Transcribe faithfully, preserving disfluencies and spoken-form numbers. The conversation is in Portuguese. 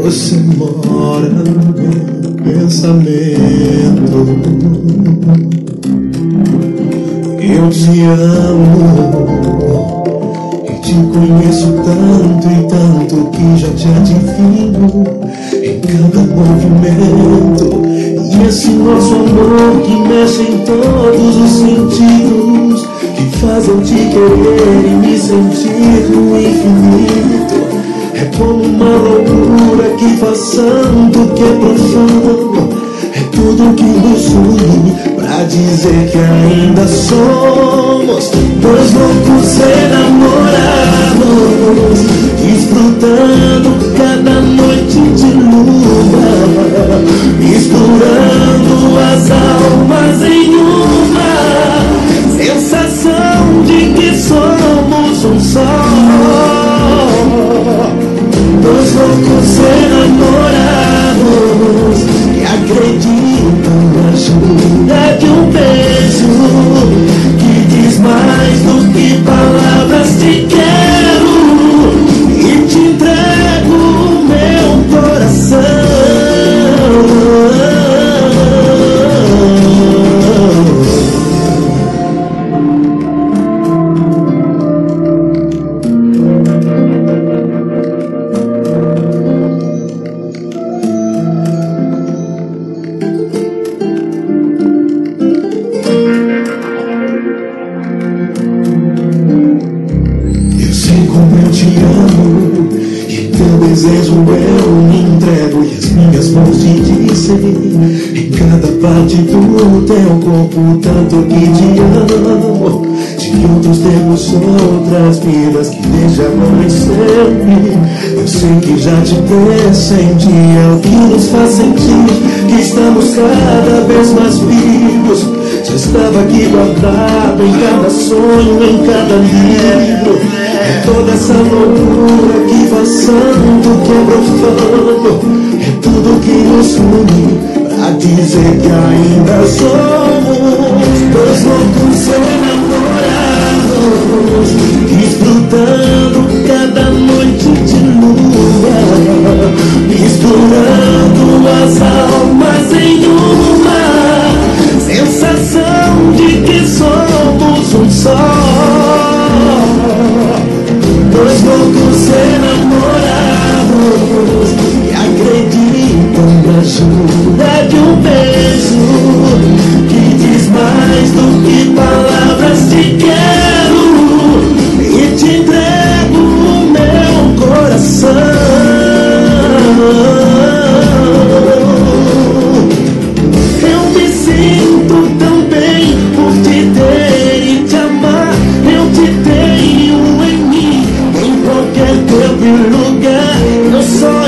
Você mora no meu pensamento. Eu te amo e te conheço tanto e tanto que já te adivinho em cada movimento. E esse nosso amor que mexe em todos os sentidos, que faz eu te querer e me sentir no infinito. É como uma loucura que faz santo que é profundo. É tudo que nos une pra dizer que ainda somos dois loucos enamorados, desfrutando cada noite de lua, misturando as almas em uma sensação de que somos um só. Dois loucos enamorados que acreditam na ajuda de um beijo que diz mais do que palavras. Te quero e te entrego o meu coração. Desejo eu me entrego e as minhas mãos te dizem em cada parte do teu corpo tanto que te amo. De outros temos outras vidas que desde agora e sempre eu sei que já te pressenti. É o que nos faz sentir que estamos cada vez mais vivos. Já estava aqui guardado em cada sonho, em cada livro. É toda essa loucura que faz santo que é profano. É tudo que nos une pra dizer que ainda somos dois loucos enamorados, desfrutando cada noite de lua, misturando as almas em uma sensação de que somos um só. Dois loucos enamorados que acreditam na ajuda de um beijo que diz mais do que palavras. Te quero e te entrego o meu coração. Eu me sinto tão bem por te ter e te amar. Eu te tenho em mim, em qualquer tempo e lugar. Eu só